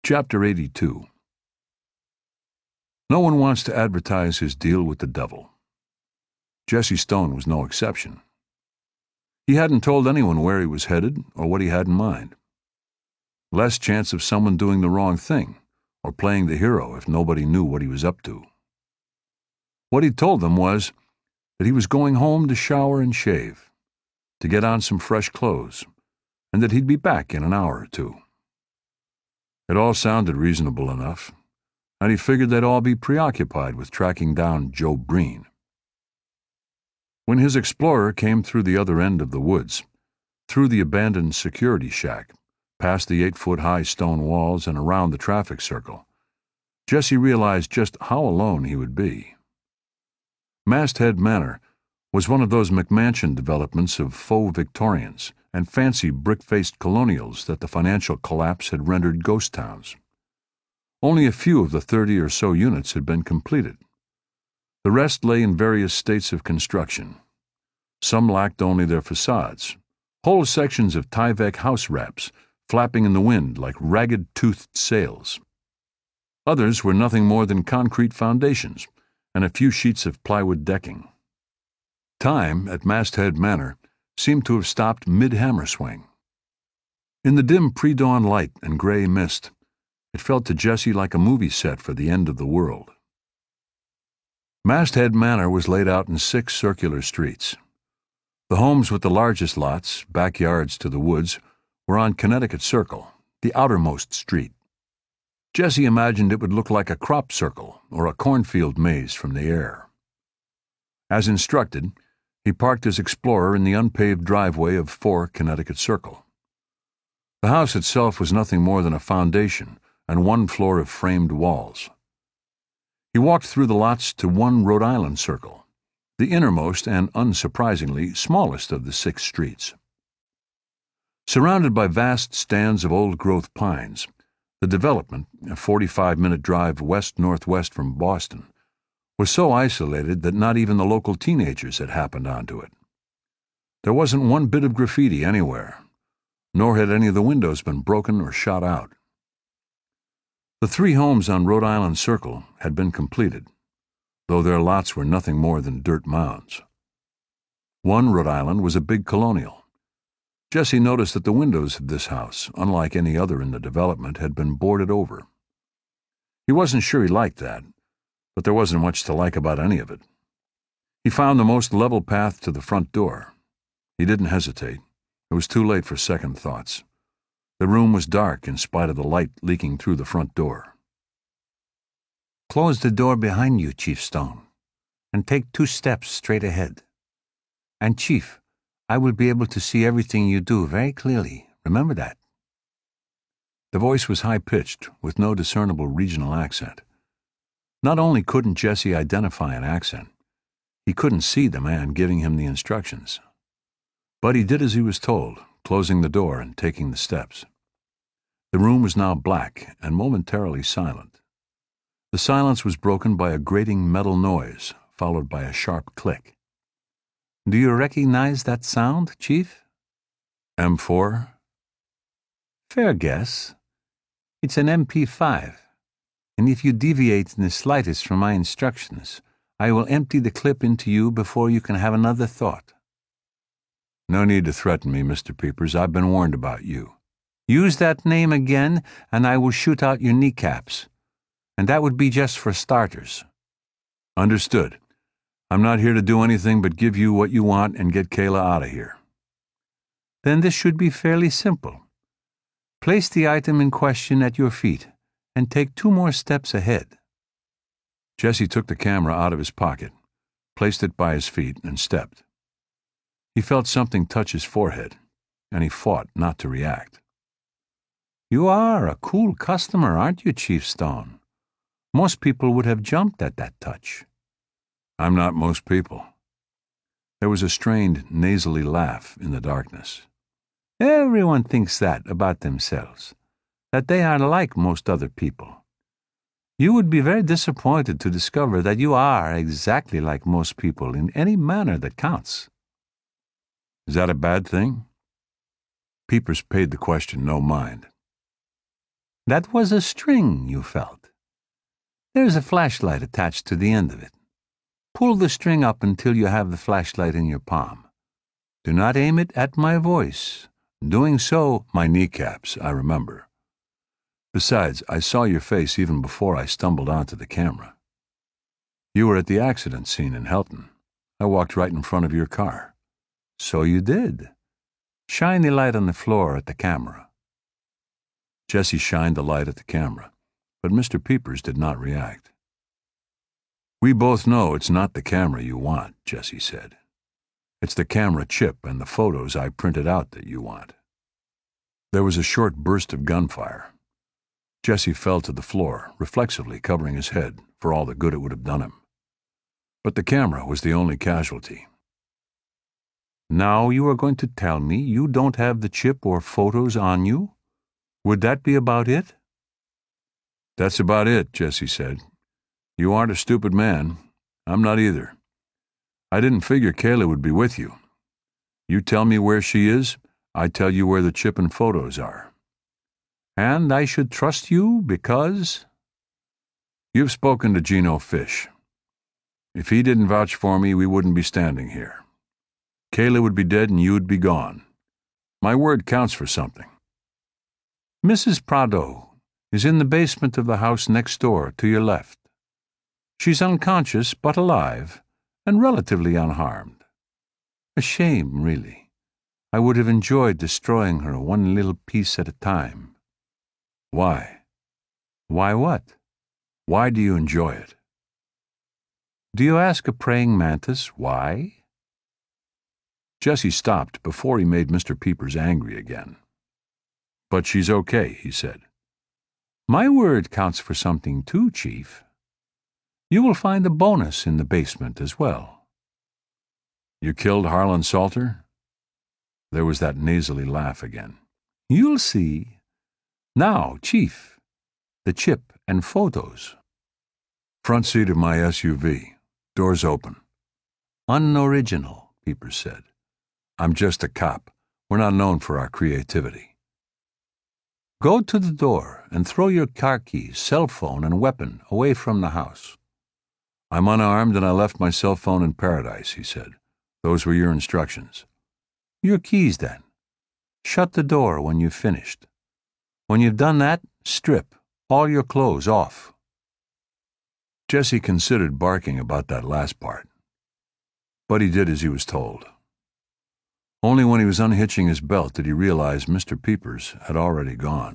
Chapter 82. No one wants to advertise his deal with the devil. Jesse Stone was no exception. He hadn't told anyone where he was headed or what he had in mind. Less chance of someone doing the wrong thing or playing the hero if nobody knew what he was up to. What he'd told them was that he was going home to shower and shave, to get on some fresh clothes, and that he'd be back in an hour or two. It all sounded reasonable enough, and he figured they'd all be preoccupied with tracking down Joe Breen. When his explorer came through the other end of the woods, through the abandoned security shack, past the 8-foot-high stone walls and around the traffic circle, Jesse realized just how alone he would be. Masthead Manor was one of those McMansion developments of faux Victorians and fancy brick-faced colonials that the financial collapse had rendered ghost towns. Only a few of the 30 or so units had been completed. The rest lay in various states of construction. Some lacked only their facades, whole sections of Tyvek house wraps flapping in the wind like ragged-toothed sails. Others were nothing more than concrete foundations and a few sheets of plywood decking. Time at Masthead Manor seemed to have stopped mid-hammer swing. In the dim pre-dawn light and gray mist, it felt to Jesse like a movie set for the end of the world. Masthead Manor was laid out in 6 circular streets. The homes with the largest lots, backyards to the woods, were on Connecticut Circle, the outermost street. Jesse imagined it would look like a crop circle or a cornfield maze from the air. As instructed, he parked his Explorer in the unpaved driveway of 4 Connecticut Circle. The house itself was nothing more than a foundation and 1 floor of framed walls. He walked through the lots to 1 Rhode Island Circle, the innermost and, unsurprisingly, smallest of the 6 streets. Surrounded by vast stands of old-growth pines, the development, a 45-minute drive west-northwest from Boston, was so isolated that not even the local teenagers had happened onto it. There wasn't one bit of graffiti anywhere, nor had any of the windows been broken or shot out. The 3 homes on Rhode Island Circle had been completed, though their lots were nothing more than dirt mounds. 1 Rhode Island was a big colonial. Jesse noticed that the windows of this house, unlike any other in the development, had been boarded over. He wasn't sure he liked that, but there wasn't much to like about any of it. He found the most level path to the front door. He didn't hesitate. It was too late for second thoughts. The room was dark in spite of the light leaking through the front door. Close the door behind you, Chief Stone, and take 2 steps straight ahead. And, Chief, I will be able to see everything you do very clearly. Remember that. The voice was high-pitched, with no discernible regional accent. Not only couldn't Jesse identify an accent, he couldn't see the man giving him the instructions. But he did as he was told, closing the door and taking the steps. The room was now black and momentarily silent. The silence was broken by a grating metal noise, followed by a sharp click. Do you recognize that sound, Chief? M4? Fair guess. It's an MP5, and if you deviate in the slightest from my instructions, I will empty the clip into you before you can have another thought. No need to threaten me, Mr. Peepers. I've been warned about you. Use that name again, and I will shoot out your kneecaps. And that would be just for starters. Understood. I'm not here to do anything but give you what you want and get Kayla out of here. Then this should be fairly simple. Place the item in question at your feet and take 2 more steps ahead. Jesse took the camera out of his pocket, placed it by his feet, and stepped. He felt something touch his forehead, and he fought not to react. You are a cool customer, aren't you, Chief Stone? Most people would have jumped at that touch. I'm not most people. There was a strained, nasally laugh in the darkness. Everyone thinks that about themselves, that they are like most other people. You would be very disappointed to discover that you are exactly like most people in any manner that counts. Is that a bad thing? Peepers paid the question no mind. That was a string you felt. There's a flashlight attached to the end of it. Pull the string up until you have the flashlight in your palm. Do not aim it at my voice. Doing so, my kneecaps, I remember. Besides, I saw your face even before I stumbled onto the camera. You were at the accident scene in Helton. I walked right in front of your car. So you did. Shine the light on the floor at the camera. Jesse shined the light at the camera, but Mr. Peepers did not react. We both know it's not the camera you want, Jesse said. It's the camera chip and the photos I printed out that you want. There was a short burst of gunfire. Jesse fell to the floor, reflexively covering his head for all the good it would have done him. But the camera was the only casualty. Now you are going to tell me you don't have the chip or photos on you? Would that be about it? That's about it, Jesse said. You aren't a stupid man. I'm not either. I didn't figure Kayla would be with you. You tell me where she is, I tell you where the chip and photos are. And I should trust you because? You've spoken to Gino Fish. If he didn't vouch for me, we wouldn't be standing here. Kayla would be dead and you'd be gone. My word counts for something. Mrs. Prado is in the basement of the house next door to your left. She's unconscious but alive and relatively unharmed. A shame, really. I would have enjoyed destroying her one little piece at a time. Why? Why what? Why do you enjoy it? Do you ask a praying mantis why? Jesse stopped before he made Mr. Peepers angry again. But she's okay, he said. My word counts for something too, Chief. You will find a bonus in the basement as well. You killed Harlan Salter? There was that nasally laugh again. You'll see. Now, Chief, the chip and photos. Front seat of my SUV. Doors open. Unoriginal, Peepers said. I'm just a cop. We're not known for our creativity. Go to the door and throw your car keys, cell phone, and weapon away from the house. I'm unarmed and I left my cell phone in paradise, he said. Those were your instructions. Your keys, then. Shut the door when you've finished. When you've done that, strip all your clothes off. Jesse considered barking about that last part, but he did as he was told. Only when he was unhitching his belt did he realize Mr. Peepers had already gone.